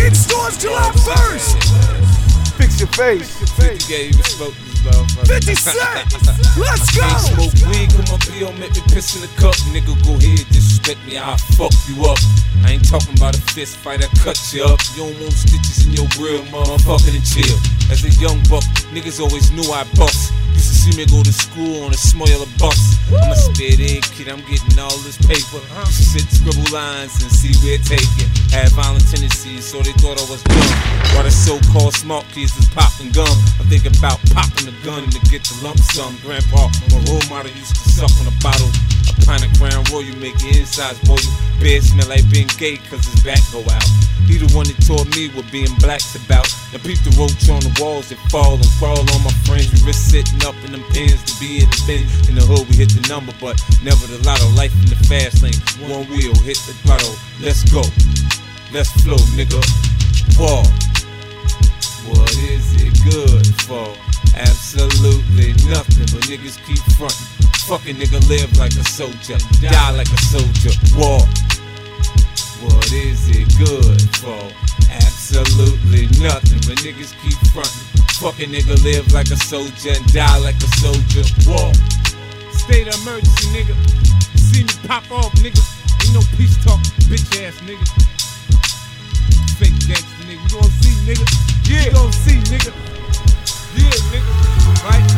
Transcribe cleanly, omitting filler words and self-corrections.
In stores July 1st. Fix your face. 50 gave you smoke this motherfucker. 50 Cent. Let's go. Can't smoke weed, come up here, make me piss in the cup. Nigga, go ahead, disrespect me, I'll fuck you up. I ain't talking about a fist fight, I cut you up. You don't want stitches in your grill, motherfucker, and chill. As a young buck, niggas always knew I bust. Used to see me go to school on a smaller bus. I'm a spit egg kid, I'm getting all this paper. Used to sit, scribble lines and see where it take it. Had violent tendencies, so they thought I was dumb. While the so-called smart kids was popping gum, I think about popping the gun to get the lump sum. Grandpa, my role model, used to suck on a bottle. A pint of Crown Royal make your insides boil. Bed smell like being gay cause his back go out. He the one that taught me what being black's about. Now peep the roach on the walls that fall and crawl on my friends. We risk sitting up in them pins to be in the bin. In the hood we hit the number, but never the lotto. Life in the fast lane, one wheel, hit the throttle. Let's go, let's flow, nigga. War. What is it good for? Absolutely nothing, but niggas keep frontin'. Fucking nigga live like a soldier, die like a soldier. War. What is it good for? Absolutely nothing, but niggas keep frontin'. Fucking nigga live like a soldier and die like a soldier. War. State of emergency, nigga. You see me pop off, nigga. Ain't no peace talk, bitch ass nigga. Fake gangster nigga. You gon' see, nigga. Yeah. You gon' see, nigga. Yeah, nigga. Right?